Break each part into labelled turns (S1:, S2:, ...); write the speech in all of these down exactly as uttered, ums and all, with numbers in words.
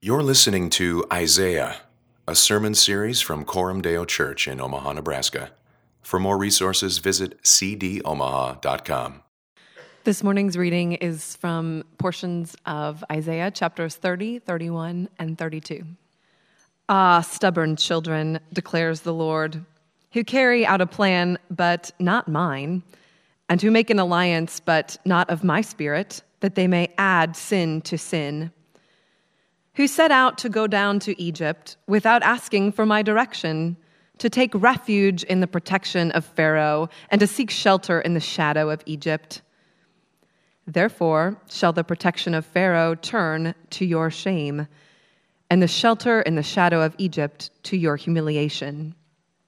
S1: You're listening to Isaiah, a sermon series from Coram Deo Church in Omaha, Nebraska. For more resources, visit c d omaha dot com.
S2: This morning's reading is from portions of Isaiah chapters thirty, thirty-one, and thirty-two. Ah, stubborn children, declares the Lord, who carry out a plan, but not mine, and who make an alliance, but not of my spirit, that they may add sin to sin, who set out to go down to Egypt without asking for my direction, to take refuge in the protection of Pharaoh, and to seek shelter in the shadow of Egypt. Therefore shall the protection of Pharaoh turn to your shame, and the shelter in the shadow of Egypt to your humiliation.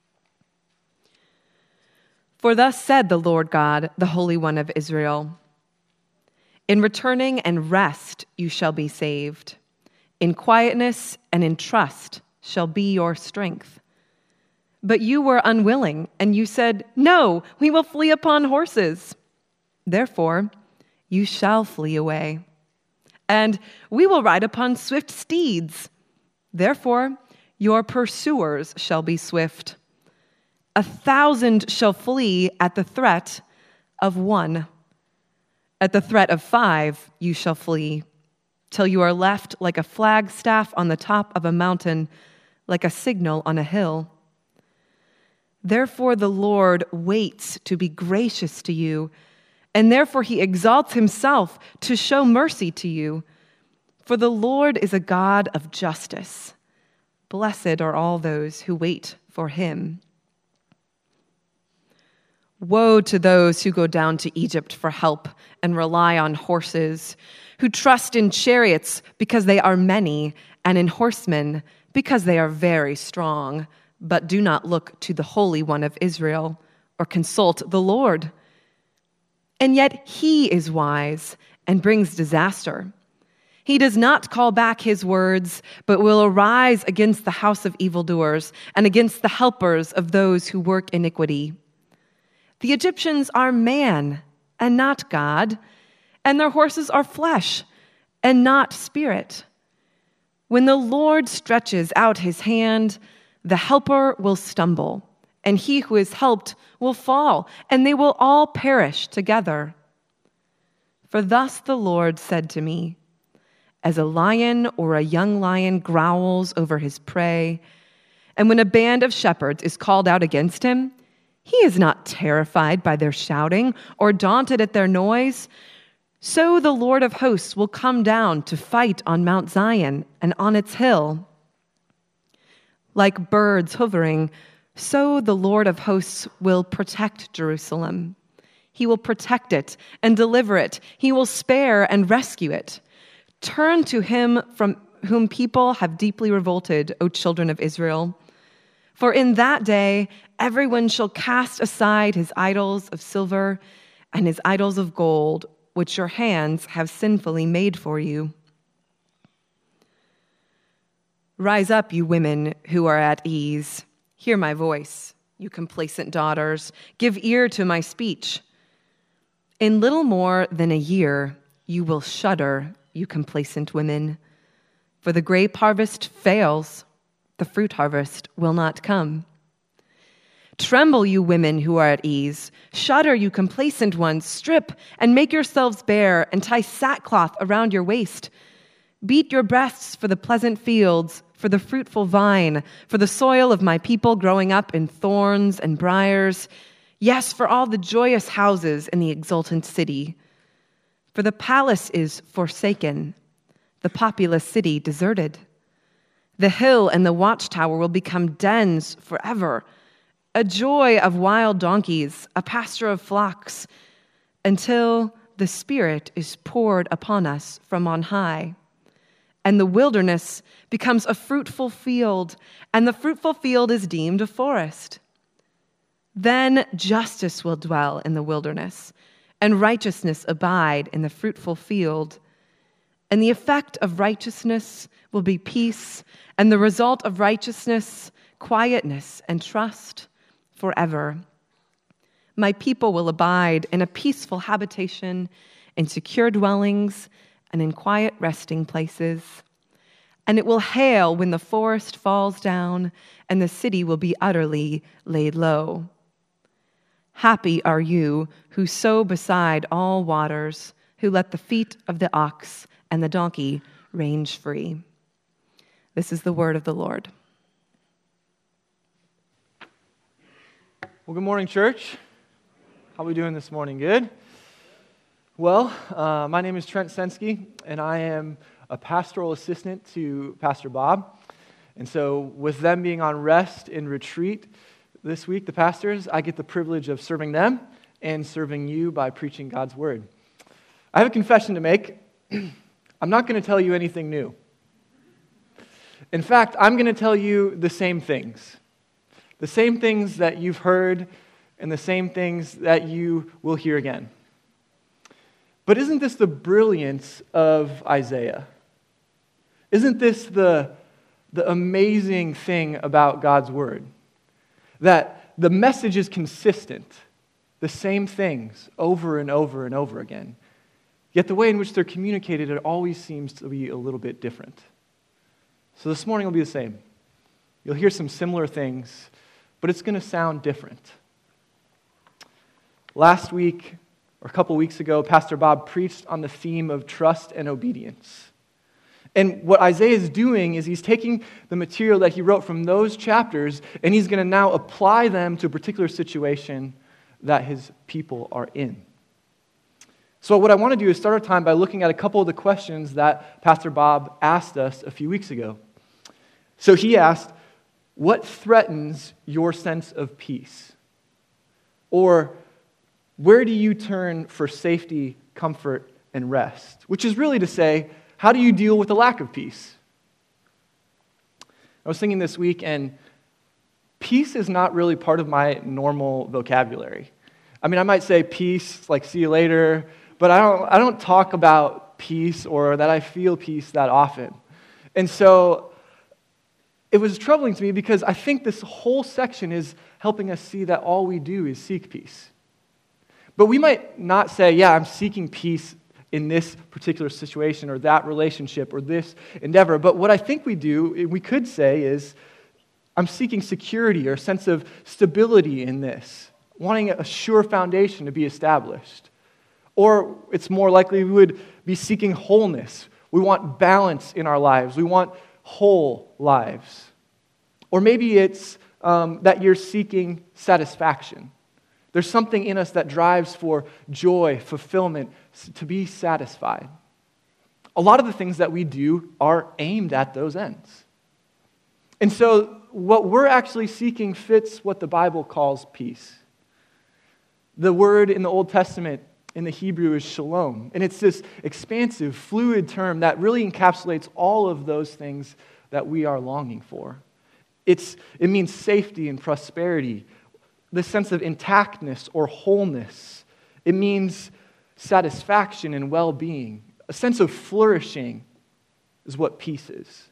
S2: For thus said the Lord God, the Holy One of Israel, in returning and rest you shall be saved. In quietness and in trust shall be your strength. But you were unwilling, and you said, no, we will flee upon horses. Therefore, you shall flee away. And we will ride upon swift steeds. Therefore, your pursuers shall be swift. A thousand shall flee at the threat of one. At the threat of five, you shall flee, till you are left like a flagstaff on the top of a mountain, like a signal on a hill. Therefore the Lord waits to be gracious to you, and therefore he exalts himself to show mercy to you. For the Lord is a God of justice. Blessed are all those who wait for him. Woe to those who go down to Egypt for help and rely on horses, who trust in chariots because they are many, and in horsemen because they are very strong, but do not look to the Holy One of Israel or consult the Lord. And yet he is wise and brings disaster. He does not call back his words, but will arise against the house of evildoers and against the helpers of those who work iniquity. The Egyptians are man and not God, and their horses are flesh and not spirit. When the Lord stretches out his hand, the helper will stumble, and he who is helped will fall, and they will all perish together. For thus the Lord said to me, as a lion or a young lion growls over his prey, and when a band of shepherds is called out against him, he is not terrified by their shouting or daunted at their noise. So the Lord of hosts will come down to fight on Mount Zion and on its hill. Like birds hovering, so the Lord of hosts will protect Jerusalem. He will protect it and deliver it. He will spare and rescue it. Turn to him from whom people have deeply revolted, O children of Israel. For in that day, everyone shall cast aside his idols of silver and his idols of gold, which your hands have sinfully made for you. Rise up, you women who are at ease. Hear my voice, you complacent daughters. Give ear to my speech. In little more than a year, you will shudder, you complacent women. For the grape harvest fails, the fruit harvest will not come. Tremble, you women who are at ease. Shudder, you complacent ones. Strip and make yourselves bare, and tie sackcloth around your waist. Beat your breasts for the pleasant fields, for the fruitful vine, for the soil of my people growing up in thorns and briars. Yes, for all the joyous houses in the exultant city. For the palace is forsaken, the populous city deserted. The hill and the watchtower will become dens forever, a joy of wild donkeys, a pasture of flocks, until the Spirit is poured upon us from on high. And the wilderness becomes a fruitful field, and the fruitful field is deemed a forest. Then justice will dwell in the wilderness, and righteousness abide in the fruitful field. And the effect of righteousness will be peace, and the result of righteousness, quietness and trust forever. My people will abide in a peaceful habitation, in secure dwellings, and in quiet resting places. And it will hail when the forest falls down, and the city will be utterly laid low. Happy are you who sow beside all waters, who let the feet of the ox and the donkey range free. This is the word of the Lord.
S3: Well, good morning, church. How are we doing this morning? Good? Well, uh, my name is Trent Sensky, and I am a pastoral assistant to Pastor Bob. And so with them being on rest and retreat this week, the pastors, I get the privilege of serving them and serving you by preaching God's word. I have a confession to make. I'm not going to tell you anything new. In fact, I'm going to tell you the same things. The same things that you've heard and the same things that you will hear again. But isn't this the brilliance of Isaiah? Isn't this the, the amazing thing about God's word? That the message is consistent, the same things over and over and over again. Yet the way in which they're communicated, it always seems to be a little bit different. So this morning will be the same. You'll hear some similar things, but it's going to sound different. Last week, or a couple weeks ago, Pastor Bob preached on the theme of trust and obedience. And what Isaiah is doing is he's taking the material that he wrote from those chapters, and he's going to now apply them to a particular situation that his people are in. So what I want to do is start our time by looking at a couple of the questions that Pastor Bob asked us a few weeks ago. So he asked, what threatens your sense of peace? Or where do you turn for safety, comfort, and rest? Which is really to say, how do you deal with the lack of peace? I was thinking this week, and peace is not really part of my normal vocabulary. I mean, I might say peace, like see you later, but I don't, I don't talk about peace or that I feel peace that often. And so it was troubling to me because I think this whole section is helping us see that all we do is seek peace. But we might not say, yeah, I'm seeking peace in this particular situation or that relationship or this endeavor. But what I think we do, we could say is, I'm seeking security or a sense of stability in this, wanting a sure foundation to be established. Or it's more likely we would be seeking wholeness. We want balance in our lives. We want whole lives. Or maybe it's um, that you're seeking satisfaction. There's something in us that drives for joy, fulfillment, to be satisfied. A lot of the things that we do are aimed at those ends. And so what we're actually seeking fits what the Bible calls peace. The word in the Old Testament in the Hebrew is shalom. And it's this expansive, fluid term that really encapsulates all of those things that we are longing for. It's, it means safety and prosperity, the sense of intactness or wholeness. It means satisfaction and well-being. A sense of flourishing is what peace is.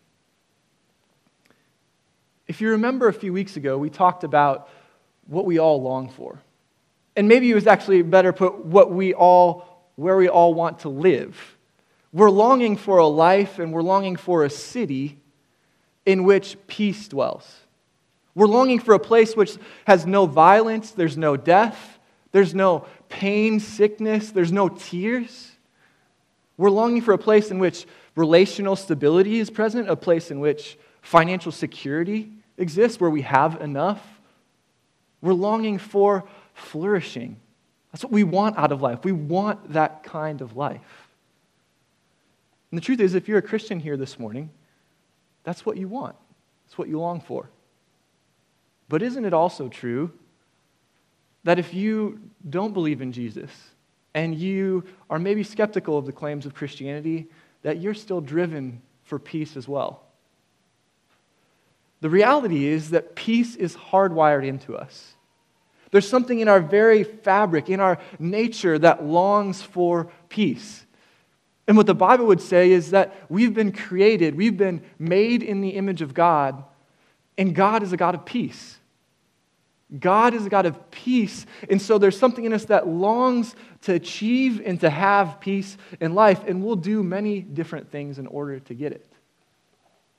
S3: If you remember a few weeks ago, we talked about what we all long for. And maybe it was actually better put what we all, where we all want to live. We're longing for a life and we're longing for a city in which peace dwells. We're longing for a place which has no violence, there's no death, there's no pain, sickness, there's no tears. We're longing for a place in which relational stability is present, a place in which financial security exists, where we have enough. We're longing for flourishing. That's what we want out of life. We want that kind of life. And the truth is, if you're a Christian here this morning, that's what you want. That's what you long for. But isn't it also true that if you don't believe in Jesus and you are maybe skeptical of the claims of Christianity, that you're still driven for peace as well? The reality is that peace is hardwired into us. There's something in our very fabric, in our nature, that longs for peace. And what the Bible would say is that we've been created, we've been made in the image of God, and God is a God of peace. God is a God of peace, and so there's something in us that longs to achieve and to have peace in life, and we'll do many different things in order to get it.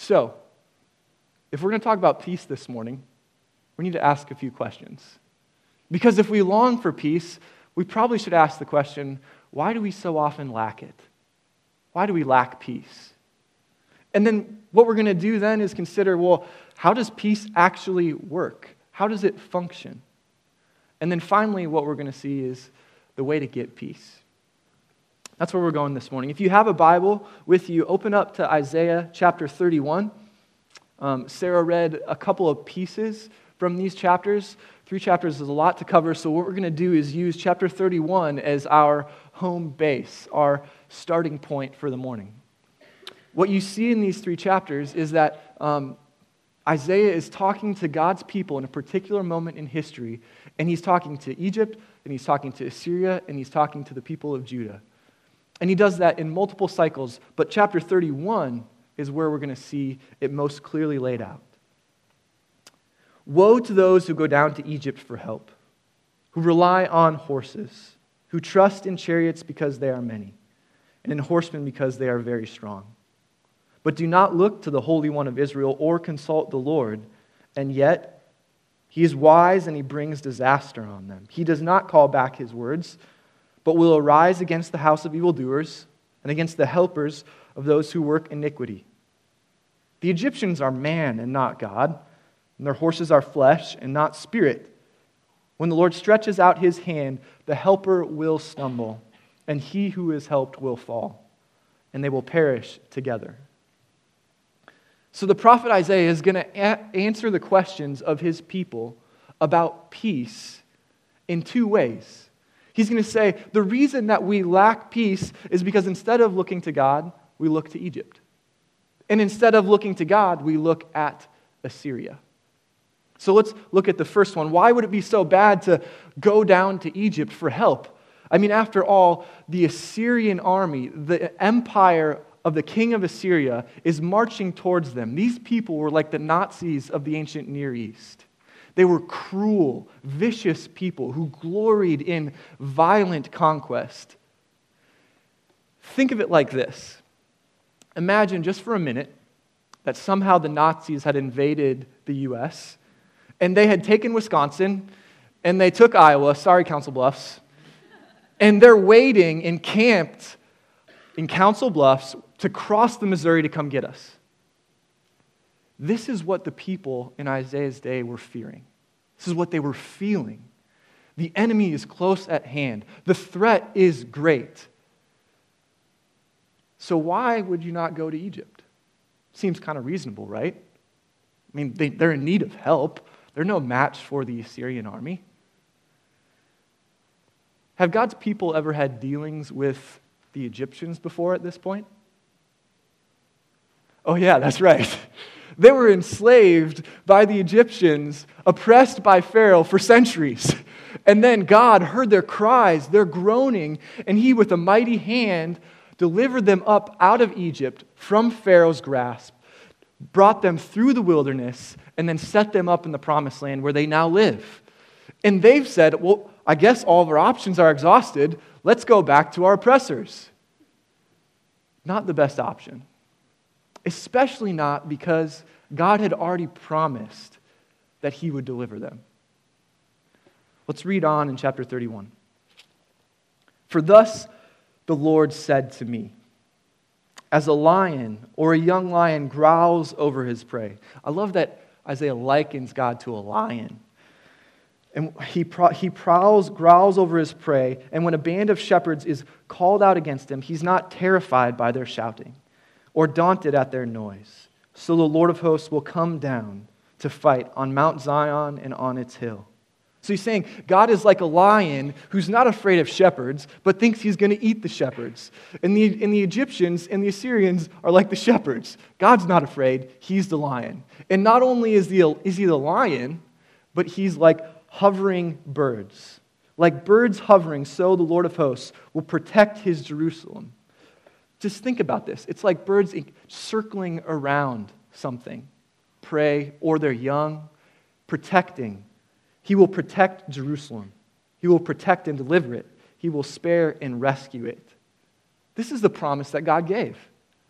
S3: So, if we're going to talk about peace this morning, we need to ask a few questions. Because if we long for peace, we probably should ask the question, why do we so often lack it? Why do we lack peace? And then what we're going to do then is consider, well, how does peace actually work? How does it function? And then finally, what we're going to see is the way to get peace. That's where we're going this morning. If you have a Bible with you, open up to Isaiah chapter thirty-one. Um, Sarah read a couple of pieces from these chapters. Three chapters is a lot to cover, so what we're going to do is use chapter thirty-one as our home base, our starting point for the morning. What you see in these three chapters is that um, Isaiah is talking to God's people in a particular moment in history, and he's talking to Egypt, and he's talking to Assyria, and he's talking to the people of Judah. And he does that in multiple cycles, but chapter thirty-one is where we're going to see it most clearly laid out. Woe to those who go down to Egypt for help, who rely on horses, who trust in chariots because they are many, and in horsemen because they are very strong. But do not look to the Holy One of Israel or consult the Lord, and yet he is wise and he brings disaster on them. He does not call back his words, but will arise against the house of evildoers and against the helpers of those who work iniquity. The Egyptians are man and not God, and their horses are flesh and not spirit. When the Lord stretches out his hand, the helper will stumble, and he who is helped will fall, and they will perish together. So the prophet Isaiah is going to a- answer the questions of his people about peace in two ways. He's going to say, the reason that we lack peace is because instead of looking to God, we look to Egypt. And instead of looking to God, we look at Assyria. So let's look at the first one. Why would it be so bad to go down to Egypt for help? I mean, after all, the Assyrian army, the empire of the king of Assyria, is marching towards them. These people were like the Nazis of the ancient Near East. They were cruel, vicious people who gloried in violent conquest. Think of it like this. Imagine just for a minute that somehow the Nazis had invaded the U S and they had taken Wisconsin and they took Iowa, sorry Council Bluffs, and they're waiting encamped in Council Bluffs to cross the Missouri to come get us. This is what the people in Isaiah's day were fearing. This is what they were feeling. The enemy is close at hand. The threat is great. So why would you not go to Egypt? Seems kind of reasonable, right? I mean, they, they're in need of help. They're no match for the Assyrian army. Have God's people ever had dealings with the Egyptians before at this point? Oh yeah, that's right. They were enslaved by the Egyptians, oppressed by Pharaoh for centuries. And then God heard their cries, their groaning, and he, with a mighty hand, delivered them up out of Egypt from Pharaoh's grasp, brought them through the wilderness, and then set them up in the promised land where they now live. And they've said, well, I guess all of our options are exhausted. Let's go back to our oppressors. Not the best option. Especially not because God had already promised that he would deliver them. Let's read on in chapter thirty-one. For thus the Lord said to me, as a lion or a young lion growls over his prey. I love that Isaiah likens God to a lion. And he, pro- he prowls, growls over his prey, and when a band of shepherds is called out against him, he's not terrified by their shouting or daunted at their noise. So the Lord of hosts will come down to fight on Mount Zion and on its hill. So he's saying God is like a lion who's not afraid of shepherds, but thinks he's going to eat the shepherds. And the, and the Egyptians and the Assyrians are like the shepherds. God's not afraid. He's the lion. And not only is, the, is he the lion, but he's like hovering birds. Like birds hovering, so the Lord of hosts will protect his Jerusalem. Just think about this. It's like birds circling around something, prey, or their young, protecting. He will protect Jerusalem. He will protect and deliver it. He will spare and rescue it. This is the promise that God gave.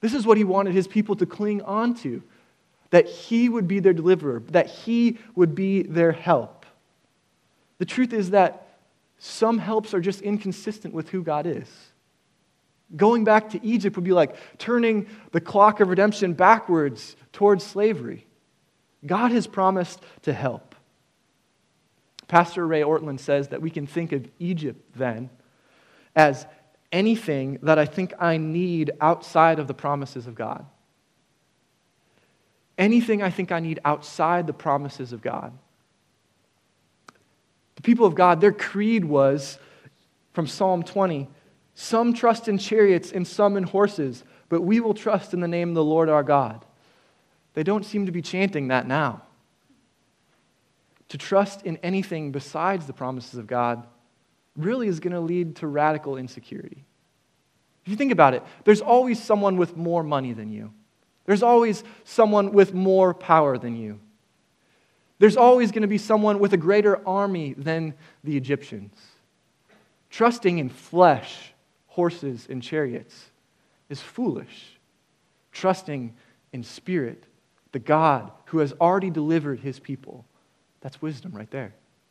S3: This is what he wanted his people to cling on to, that he would be their deliverer, that he would be their help. The truth is that some helps are just inconsistent with who God is. Going back to Egypt would be like turning the clock of redemption backwards towards slavery. God has promised to help. Pastor Ray Ortland says that we can think of Egypt then as anything that I think I need outside of the promises of God. Anything I think I need outside the promises of God. The people of God, their creed was, from Psalm twenty, some trust in chariots and some in horses, but we will trust in the name of the Lord our God. They don't seem to be chanting that now. To trust in anything besides the promises of God really is going to lead to radical insecurity. If you think about it, there's always someone with more money than you. There's always someone with more power than you. There's always going to be someone with a greater army than the Egyptians. Trusting in flesh, horses, and chariots is foolish. Trusting in spirit, the God who has already delivered his people, that's wisdom right there.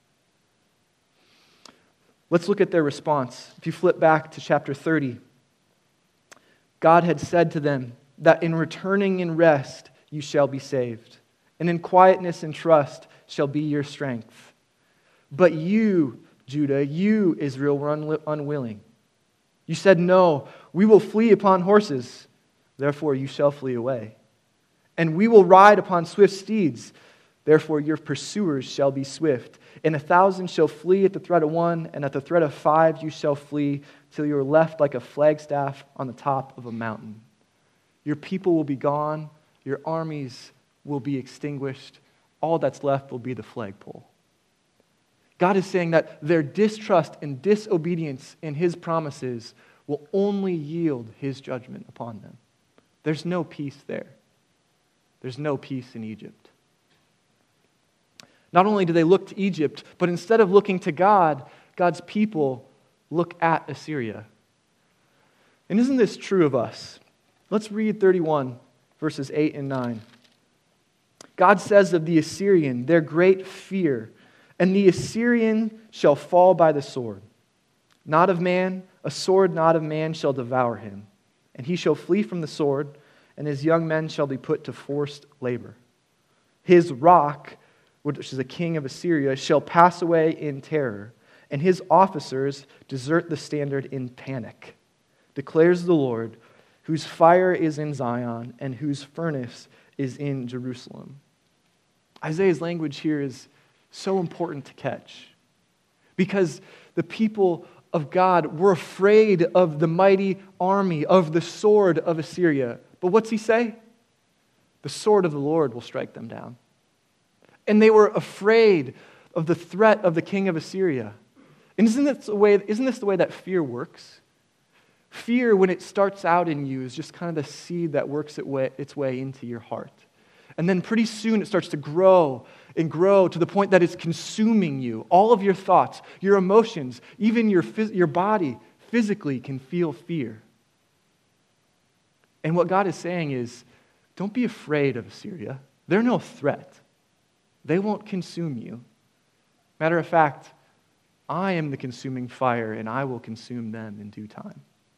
S3: Let's look at their response. If you flip back to chapter thirty, God had said to them that in returning in rest you shall be saved, and in quietness and trust shall be your strength. But you, Judah, you, Israel, were unwi- unwilling. You said, no, we will flee upon horses, therefore you shall flee away. And we will ride upon swift steeds, therefore your pursuers shall be swift. And a thousand shall flee at the threat of one, and at the threat of five you shall flee, till you are left like a flagstaff on the top of a mountain. Your people will be gone, your armies will be extinguished, all that's left will be the flagpole. God is saying that their distrust and disobedience in his promises will only yield his judgment upon them. There's no peace there. There's no peace in Egypt. Not only do they look to Egypt, but instead of looking to God, God's people look at Assyria. And isn't this true of us? Let's read thirty-one, verses eight and nine. God says of the Assyrian, their great fear, and the Assyrian shall fall by the sword. Not of man, a sword not of man shall devour him. And he shall flee from the sword, and his young men shall be put to forced labor. His rock, which is a king of Assyria, shall pass away in terror, and his officers desert the standard in panic, declares the Lord, whose fire is in Zion, and whose furnace is in Jerusalem. Isaiah's language here is so important to catch, because the people of God were afraid of the mighty army, of the sword of Assyria. But what's he say? The sword of the Lord will strike them down. And they were afraid of the threat of the king of Assyria. And isn't this the way, isn't this the way that fear works? Fear, when it starts out in you, is just kind of the seed that works its way into your heart. And then pretty soon it starts to grow and grow to the point that it's consuming you. All of your thoughts, your emotions, even your, your body physically can feel fear. And what God is saying is, don't be afraid of Assyria. They're no threat. They won't consume you. Matter of fact, I am the consuming fire, and I will consume them in due time.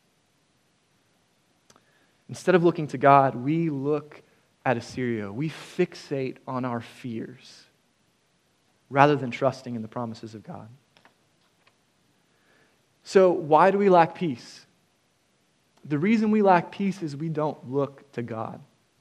S3: Instead of looking to God, we look at Assyria. We fixate on our fears rather than trusting in the promises of God. So why do we lack peace? The reason we lack peace is we don't look to God.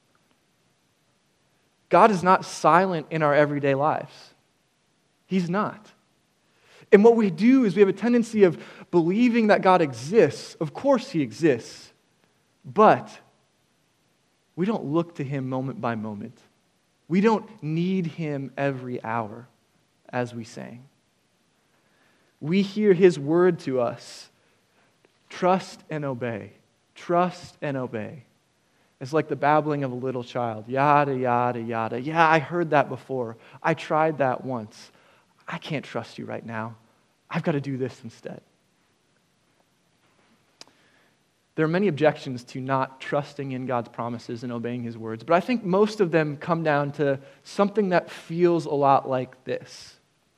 S3: God is not silent in our everyday lives. He's not. And what we do is we have a tendency of believing that God exists. Of course he exists. But we don't look to him moment by moment. We don't need him every hour, as we sang. We hear his word to us. Trust and obey. Trust and obey. It's like the babbling of a little child. Yada, yada, yada. Yeah, I heard that before. I tried that once. I can't trust you right now. I've got to do this instead. There are many objections to not trusting in God's promises and obeying His words, but I think most of them come down to something that feels a lot like this.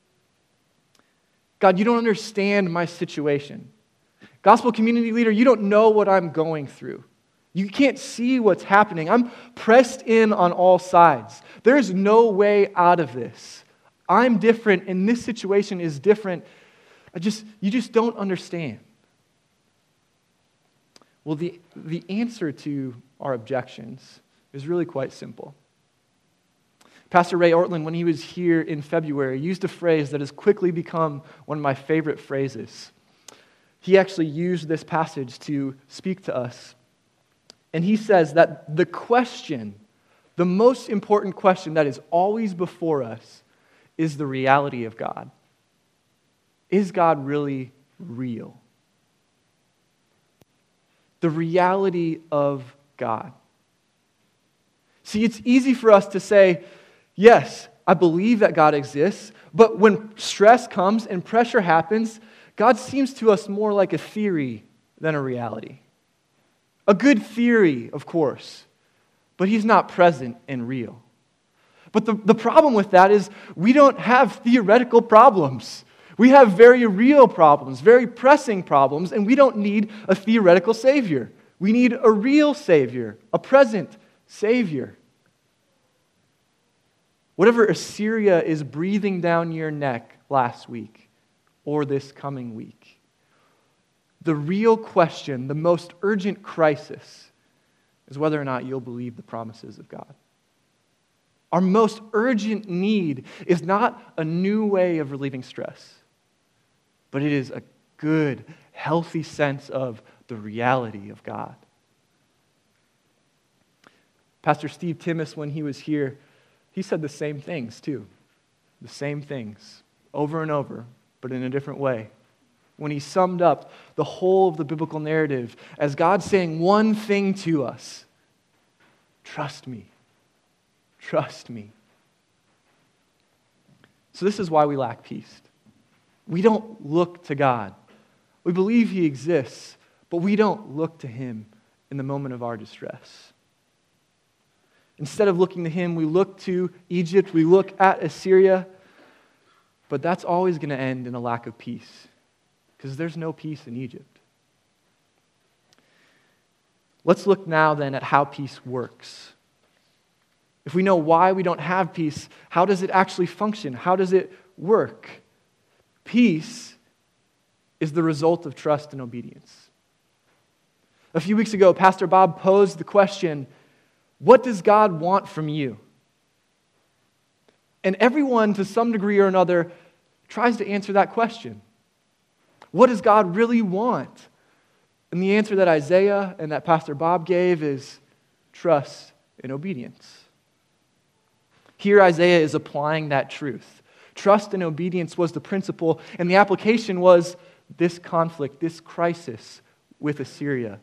S3: God, you don't understand my situation. Gospel community leader, you don't know what I'm going through. You can't see what's happening. I'm pressed in on all sides. There's no way out of this. I'm different, and this situation is different. I just, you just don't understand. Well, the, the answer to our objections is really quite simple. Pastor Ray Ortland, when he was here in February, used a phrase that has quickly become one of my favorite phrases. He actually used this passage to speak to us. And he says that the question, the most important question that is always before us, is the reality of God. Is God really real? The reality of God. See, it's easy for us to say, yes, I believe that God exists, but when stress comes and pressure happens, God seems to us more like a theory than a reality. A good theory, of course, but He's not present and real. But the, the problem with that is we don't have theoretical problems. We have very real problems, very pressing problems, and we don't need a theoretical Savior. We need a real Savior, a present Savior. Whatever Assyria is breathing down your neck last week or this coming week, the real question, the most urgent crisis, is whether or not you'll believe the promises of God. Our most urgent need is not a new way of relieving stress, but it is a good, healthy sense of the reality of God. Pastor Steve Timmis, when he was here, he said the same things too. The same things, over and over, but in a different way. When he summed up the whole of the biblical narrative as God saying one thing to us: trust me. Trust me. So this is why we lack peace. We don't look to God. We believe He exists, but we don't look to Him in the moment of our distress. Instead of looking to Him, we look to Egypt, we look at Assyria, but that's always going to end in a lack of peace, because there's no peace in Egypt. Let's look now then at how peace works. If we know why we don't have peace, how does it actually function? How does it work? Peace is the result of trust and obedience. A few weeks ago, Pastor Bob posed the question, what does God want from you? And everyone, to some degree or another, tries to answer that question. What does God really want? And the answer that Isaiah and that Pastor Bob gave is trust and obedience. Here Isaiah is applying that truth. Trust and obedience was the principle, and the application was this conflict, this crisis with Assyria.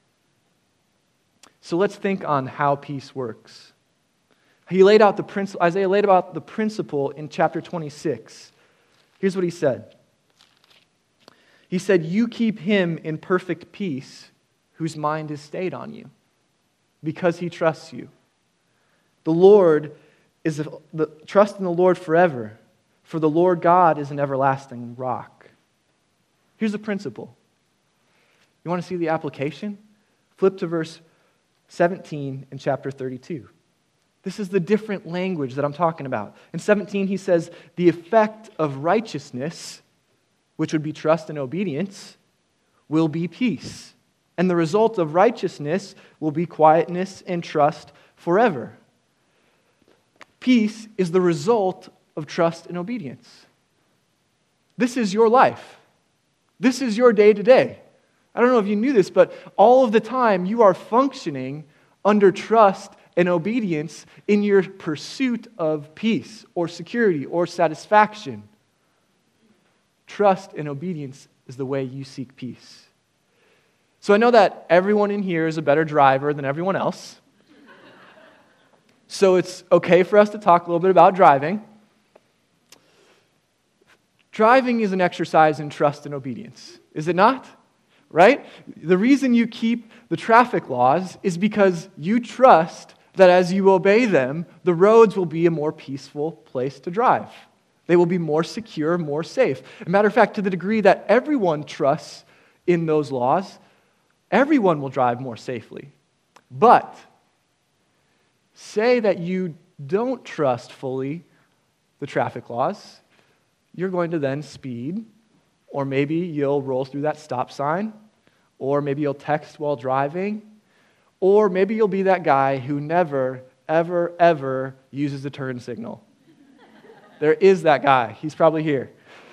S3: So let's think on how peace works. He laid out the principle, Isaiah laid out the principle in chapter twenty-six. Here's what he said. He said, "You keep him in perfect peace whose mind is stayed on you, because he trusts you. The Lord is the, the trust in the Lord forever, for the Lord God is an everlasting rock." Here's the principle. You want to see the application? Flip to verse seventeen in chapter thirty-two. This is the different language that I'm talking about. In seventeen, he says, "The effect of righteousness," which would be trust and obedience, "will be peace. And the result of righteousness will be quietness and trust forever." Peace is the result of trust and obedience. This is your life. This is your day-to-day. I don't know if you knew this, but all of the time you are functioning under trust and obedience in your pursuit of peace or security or satisfaction. Trust and obedience is the way you seek peace. So I know that everyone in here is a better driver than everyone else. So it's okay for us to talk a little bit about driving. Driving is an exercise in trust and obedience, is it not? right? The reason you keep the traffic laws is because you trust that as you obey them, the roads will be a more peaceful place to drive. They will be more secure, more safe. As a matter of fact, to the degree that everyone trusts in those laws, everyone will drive more safely. But say that you don't trust fully the traffic laws, you're going to then speed, or maybe you'll roll through that stop sign, or maybe you'll text while driving, or maybe you'll be that guy who never, ever, ever uses the turn signal. There is that guy. He's probably here.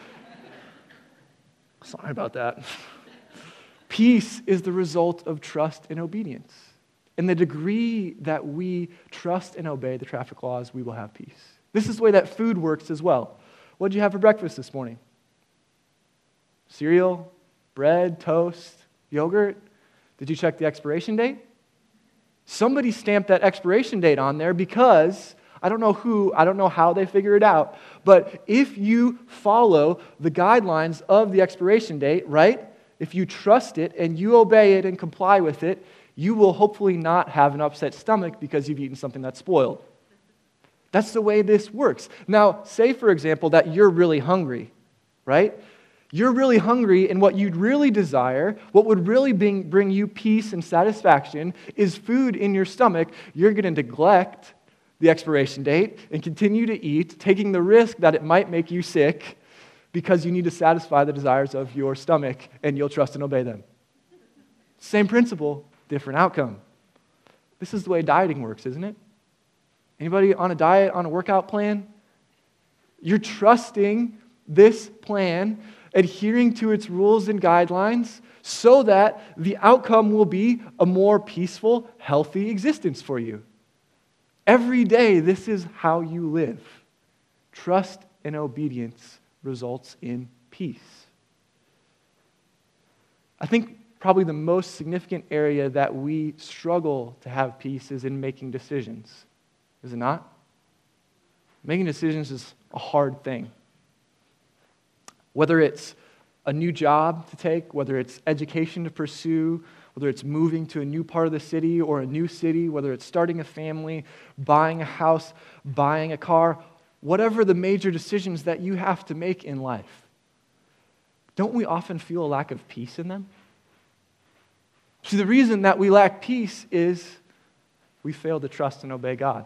S3: Sorry about that. Peace is the result of trust and obedience. In the degree that we trust and obey the traffic laws, we will have peace. This is the way that food works as well. What did you have for breakfast this morning? Cereal, bread, toast, yogurt? Did you check the expiration date? Somebody stamped that expiration date on there because, I don't know who, I don't know how they figure it out, but if you follow the guidelines of the expiration date, right? If you trust it and you obey it and comply with it, you will hopefully not have an upset stomach because you've eaten something that's spoiled. That's the way this works. Now, say, for example, that you're really hungry, right? You're really hungry, and what you'd really desire, what would really bring, bring you peace and satisfaction is food in your stomach. You're going to neglect the expiration date and continue to eat, taking the risk that it might make you sick because you need to satisfy the desires of your stomach, and you'll trust and obey them. Same principle, different outcome. This is the way dieting works, isn't it? Anybody on a diet, on a workout plan? You're trusting this plan, adhering to its rules and guidelines so that the outcome will be a more peaceful, healthy existence for you. Every day, this is how you live. Trust and obedience results in peace. I think probably the most significant area that we struggle to have peace is in making decisions. Is it not? Making decisions is a hard thing. Whether it's a new job to take, whether it's education to pursue, whether it's moving to a new part of the city or a new city, whether it's starting a family, buying a house, buying a car, whatever the major decisions that you have to make in life, don't we often feel a lack of peace in them? See, the reason that we lack peace is we fail to trust and obey God.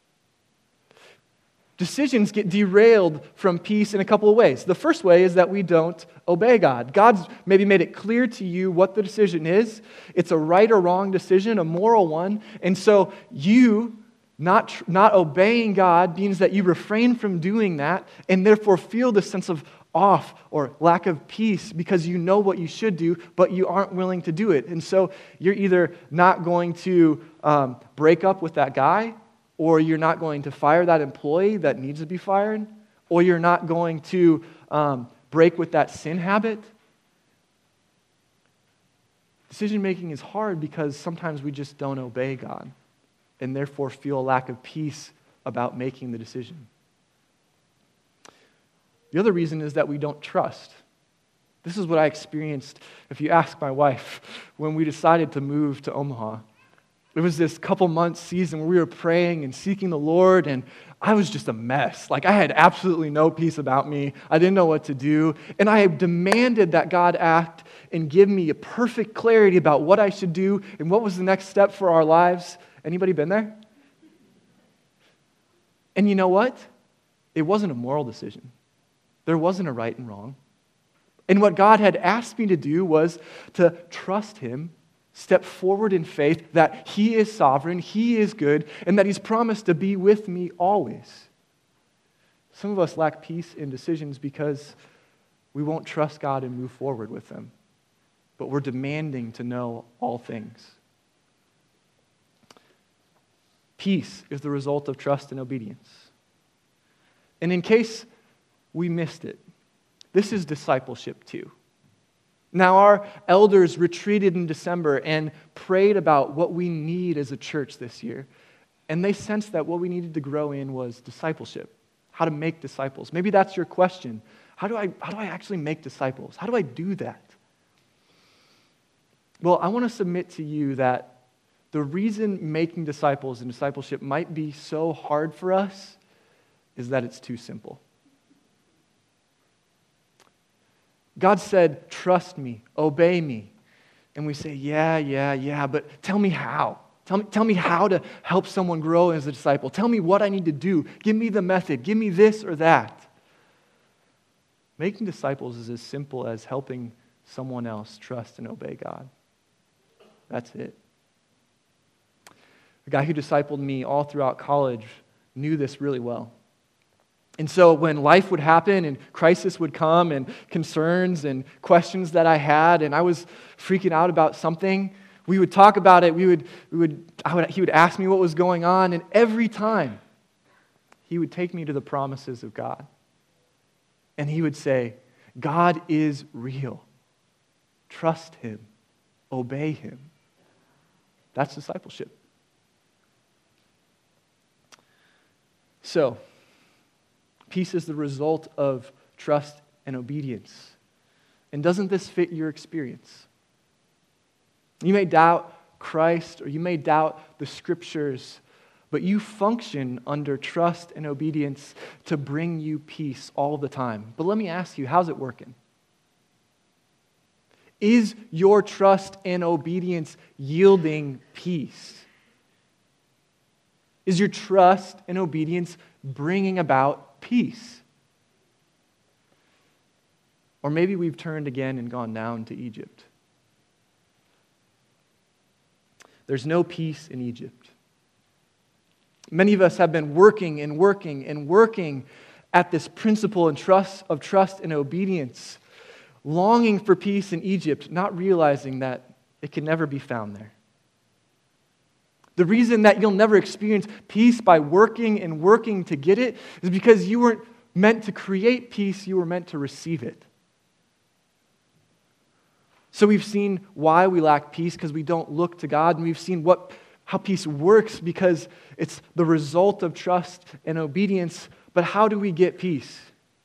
S3: Decisions get derailed from peace in a couple of ways. The first way is that we don't obey God. God's maybe made it clear to you what the decision is. It's a right or wrong decision, a moral one. And so you not, not obeying God means that you refrain from doing that and therefore feel this sense of off or lack of peace because you know what you should do, but you aren't willing to do it. And so you're either not going to um, break up with that guy, or you're not going to fire that employee that needs to be fired, or you're not going to um, break with that sin habit. Decision-making is hard because sometimes we just don't obey God and therefore feel a lack of peace about making the decision. The other reason is that we don't trust. This is what I experienced, if you ask my wife, when we decided to move to Omaha. It was this couple months season where we were praying and seeking the Lord, and I was just a mess. Like, I had absolutely no peace about me. I didn't know what to do. And I demanded that God act and give me a perfect clarity about what I should do and what was the next step for our lives. Anybody been there? And you know what? It wasn't a moral decision. There wasn't a right and wrong. And what God had asked me to do was to trust Him, step forward in faith that He is sovereign, He is good, and that He's promised to be with me always. Some of us lack peace in decisions because we won't trust God and move forward with them. But we're demanding to know all things. Peace is the result of trust and obedience. And in case we missed it, this is discipleship too. Now, our elders retreated in December and prayed about what we need as a church this year. And they sensed that what we needed to grow in was discipleship, how to make disciples. Maybe that's your question. How do I, how do I actually make disciples? How do I do that? Well, I want to submit to you that the reason making disciples and discipleship might be so hard for us is that it's too simple. God said, trust me, obey me. And we say, yeah, yeah, yeah, but tell me how. Tell me, tell me how to help someone grow as a disciple. Tell me what I need to do. Give me the method. Give me this or that. Making disciples is as simple as helping someone else trust and obey God. That's it. The guy who discipled me all throughout college knew this really well. And so when life would happen and crisis would come and concerns and questions that I had and I was freaking out about something, we would talk about it. We would, we would, I would, he would ask me what was going on, and every time he would take me to the promises of God. And he would say, God is real. Trust him. Obey him. That's discipleship. So, peace is the result of trust and obedience. And doesn't this fit your experience? You may doubt Christ or you may doubt the Scriptures, but you function under trust and obedience to bring you peace all the time. But let me ask you, how's it working? Is your trust and obedience yielding peace? Is your trust and obedience bringing about peace? Or maybe we've turned again and gone down to Egypt. There's no peace in Egypt. Many of us have been working and working and working at this principle and trust of trust and obedience, longing for peace in Egypt, not realizing that it can never be found there. The reason that you'll never experience peace by working and working to get it is because you weren't meant to create peace, you were meant to receive it. So we've seen why we lack peace, because we don't look to God, and we've seen what how peace works because it's the result of trust and obedience. But how do we get peace?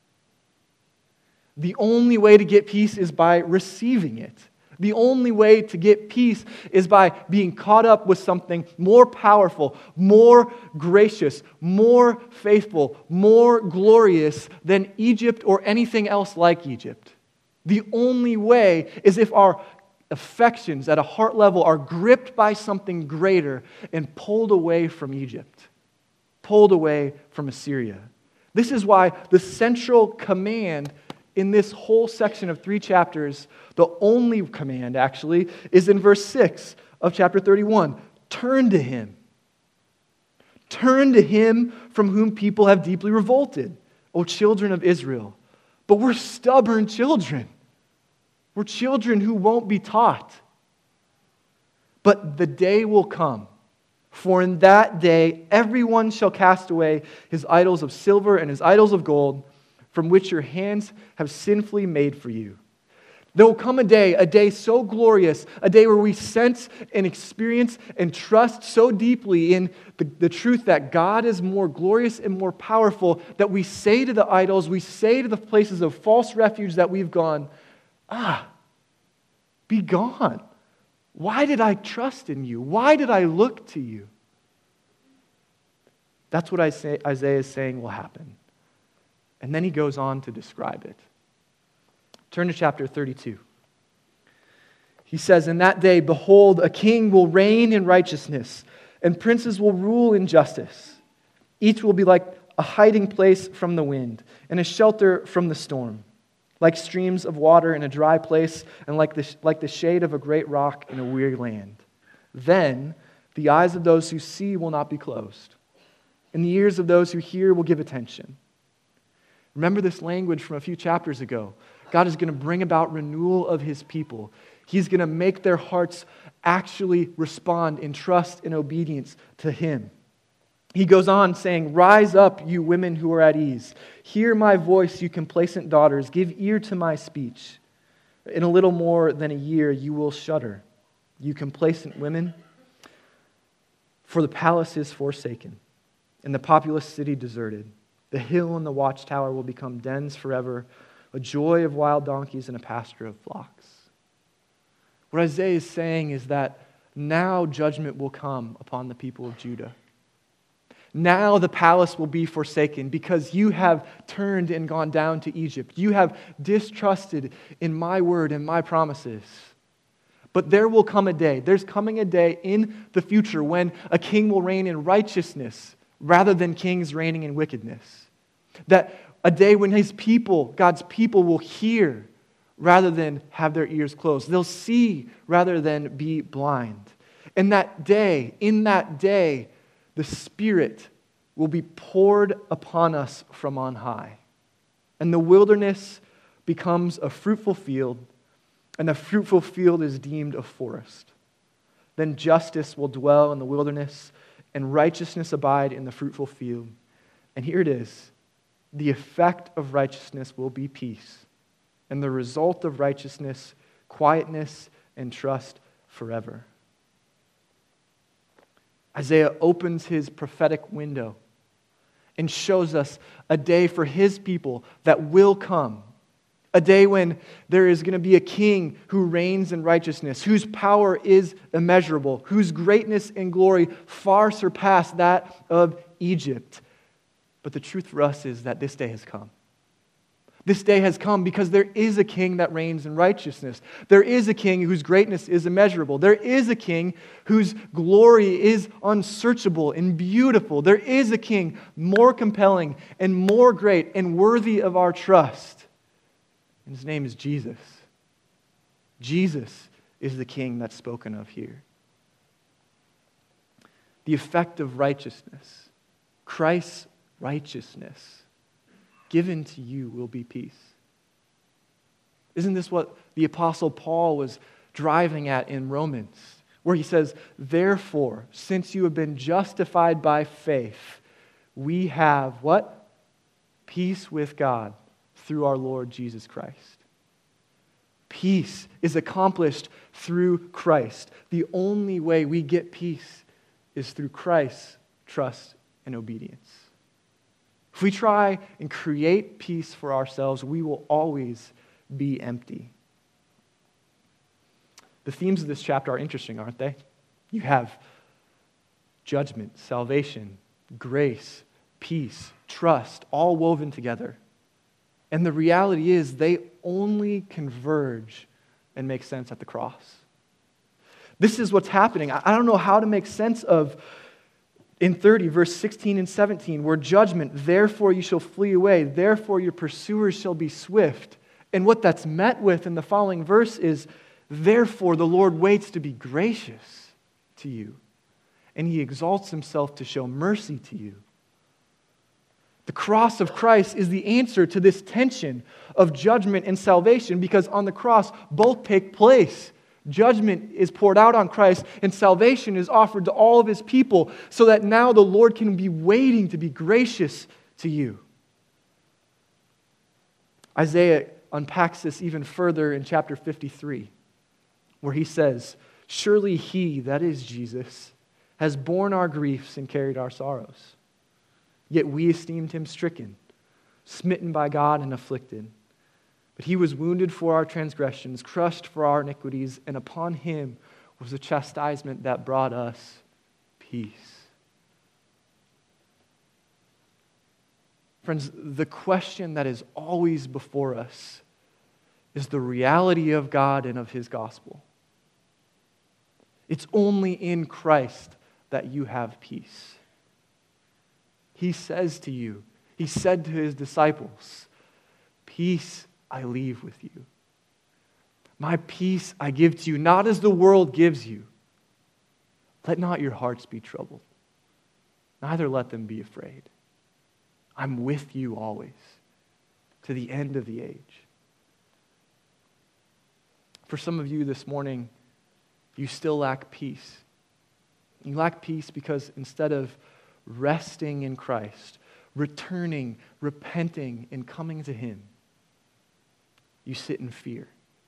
S3: The only way to get peace is by receiving it. The only way to get peace is by being caught up with something more powerful, more gracious, more faithful, more glorious than Egypt or anything else like Egypt. The only way is if our affections at a heart level are gripped by something greater and pulled away from Egypt, pulled away from Assyria. This is why the central command in this whole section of three chapters, the only command actually, is in verse six of chapter thirty-one. Turn to him. Turn to him from whom people have deeply revolted, O children of Israel. But we're stubborn children. We're children who won't be taught. But the day will come, for in that day everyone shall cast away his idols of silver and his idols of gold, from which your hands have sinfully made for you. There will come a day, a day so glorious, a day where we sense and experience and trust so deeply in the, the truth that God is more glorious and more powerful, that we say to the idols, we say to the places of false refuge that we've gone, ah, be gone. Why did I trust in you? Why did I look to you? That's what I say, Isaiah is saying will happen. And then he goes on to describe it. Turn to chapter thirty-two. He says, in that day, behold, a king will reign in righteousness, and princes will rule in justice. Each will be like a hiding place from the wind, and a shelter from the storm, like streams of water in a dry place, and like the, like the shade of a great rock in a weary land. Then the eyes of those who see will not be closed, and the ears of those who hear will give attention. Remember this language from a few chapters ago. God is going to bring about renewal of his people. He's going to make their hearts actually respond in trust and obedience to him. He goes on saying, rise up, you women who are at ease. Hear my voice, you complacent daughters. Give ear to my speech. In a little more than a year you will shudder, you complacent women. For the palace is forsaken, and the populous city deserted. The hill and the watchtower will become dens forever, a joy of wild donkeys and a pasture of flocks. What Isaiah is saying is that now judgment will come upon the people of Judah. Now the palace will be forsaken because you have turned and gone down to Egypt. You have distrusted in my word and my promises. But there will come a day, there's coming a day in the future when a king will reign in righteousness rather than kings reigning in wickedness. That a day when his people, God's people, will hear rather than have their ears closed. They'll see rather than be blind. And that day, in that day, the Spirit will be poured upon us from on high. And the wilderness becomes a fruitful field, and the fruitful field is deemed a forest. Then justice will dwell in the wilderness, and righteousness abide in the fruitful field. And here it is. The effect of righteousness will be peace, and the result of righteousness, quietness and trust forever. Isaiah opens his prophetic window and shows us a day for his people that will come. A day when there is going to be a king who reigns in righteousness, whose power is immeasurable, whose greatness and glory far surpass that of Egypt. But the truth for us is that this day has come. This day has come because there is a king that reigns in righteousness. There is a king whose greatness is immeasurable. There is a king whose glory is unsearchable and beautiful. There is a king more compelling and more great and worthy of our trust. And his name is Jesus. Jesus is the king that's spoken of here. The effect of righteousness, Christ's righteousness, given to you will be peace. Isn't this what the Apostle Paul was driving at in Romans, where he says, therefore, since you have been justified by faith, we have what? Peace with God through our Lord Jesus Christ. Peace is accomplished through Christ. The only way we get peace is through Christ's trust and obedience. If we try and create peace for ourselves, we will always be empty. The themes of this chapter are interesting, aren't they? You have judgment, salvation, grace, peace, trust, all woven together. And the reality is they only converge and make sense at the cross. This is what's happening. I don't know how to make sense of in thirty, verse sixteen and seventeen, where judgment, therefore you shall flee away, therefore your pursuers shall be swift. And what that's met with in the following verse is, therefore the Lord waits to be gracious to you, and he exalts himself to show mercy to you. The cross of Christ is the answer to this tension of judgment and salvation, because on the cross both take place. Judgment is poured out on Christ, and salvation is offered to all of his people, so that now the Lord can be waiting to be gracious to you. Isaiah unpacks this even further in chapter fifty-three, where he says, surely he, that is Jesus, has borne our griefs and carried our sorrows. Yet we esteemed him stricken, smitten by God and afflicted. But he was wounded for our transgressions, crushed for our iniquities, and upon him was the chastisement that brought us peace. Friends, the question that is always before us is the reality of God and of his gospel. It's only in Christ that you have peace. He says to you, he said to his disciples, peace I leave with you. My peace I give to you, not as the world gives you. Let not your hearts be troubled, neither let them be afraid. I'm with you always, to the end of the age. For some of you this morning, you still lack peace. You lack peace because instead of resting in Christ, returning, repenting, and coming to him, you sit in fear.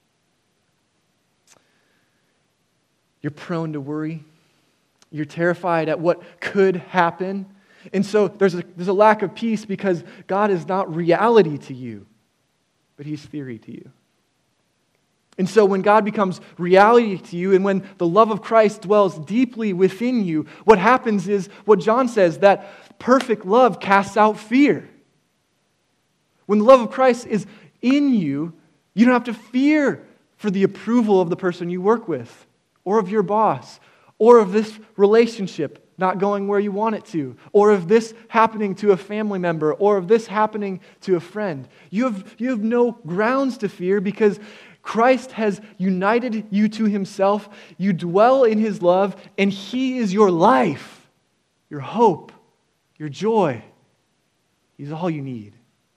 S3: You're prone to worry. You're terrified at what could happen. And so there's a, there's a lack of peace because God is not reality to you, but he's theory to you. And so when God becomes reality to you and when the love of Christ dwells deeply within you, what happens is what John says, that perfect love casts out fear. When the love of Christ is in you, you don't have to fear for the approval of the person you work with, or of your boss, or of this relationship not going where you want it to, or of this happening to a family member, or of this happening to a friend. You have, you have no grounds to fear because Christ has united you to himself. You dwell in his love, and he is your life, your hope, your joy. He's all you need.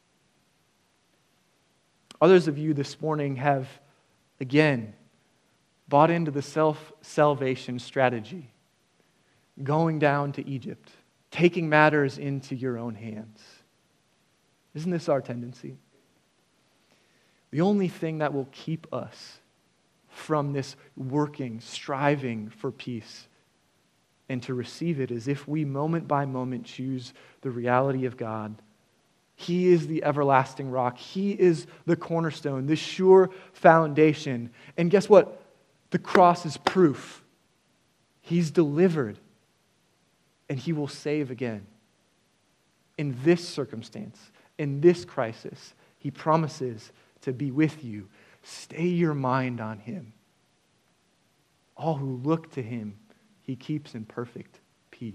S3: Others of you this morning have, again, bought into the self-salvation strategy, going down to Egypt, taking matters into your own hands. Isn't this our tendency? The only thing that will keep us from this working, striving for peace and to receive it is if we moment by moment choose the reality of God. He is the everlasting rock. He is the cornerstone, the sure foundation. And guess what? The cross is proof. He's delivered, and he will save again. In this circumstance, in this crisis, he promises to be with you. Stay your mind on him. All who look to him, he keeps in perfect peace.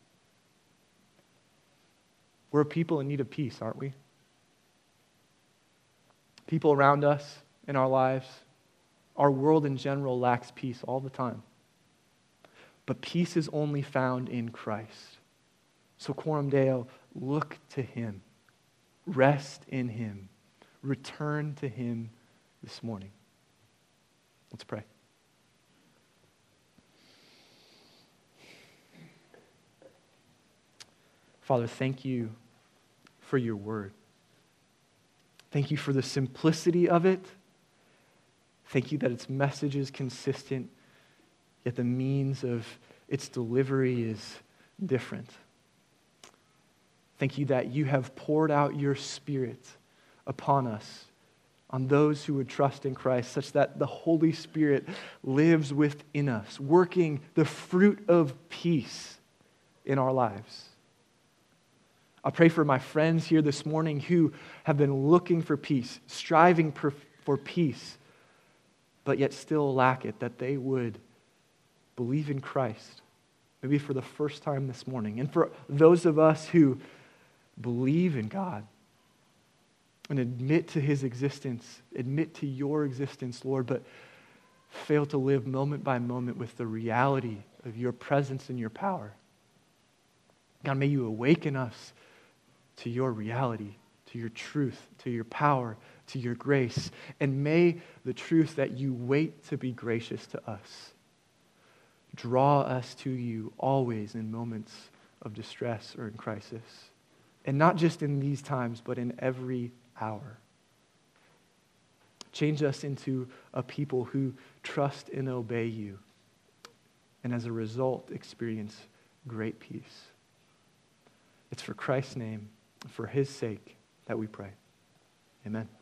S3: We're a people in need of peace, aren't we? People around us in our lives, our world in general lacks peace all the time. But peace is only found in Christ. So Coram Deo, look to him. Rest in him. Return to him this morning. Let's pray. Father, thank you for your word. Thank you for the simplicity of it. Thank you that its message is consistent, yet the means of its delivery is different. Thank you that you have poured out your Spirit upon us, on those who would trust in Christ, such that the Holy Spirit lives within us, working the fruit of peace in our lives. I pray for my friends here this morning who have been looking for peace, striving for, for peace, but yet still lack it, that they would believe in Christ, maybe for the first time this morning. And for those of us who believe in God and admit to his existence, admit to your existence, Lord, but fail to live moment by moment with the reality of your presence and your power. God, may you awaken us to your reality, to your truth, to your power, to your grace. And may the truth that you wait to be gracious to us draw us to you always in moments of distress or in crisis. And not just in these times, but in every hour. Change us into a people who trust and obey you, and as a result experience great peace. It's for Christ's name, for his sake, that we pray. Amen.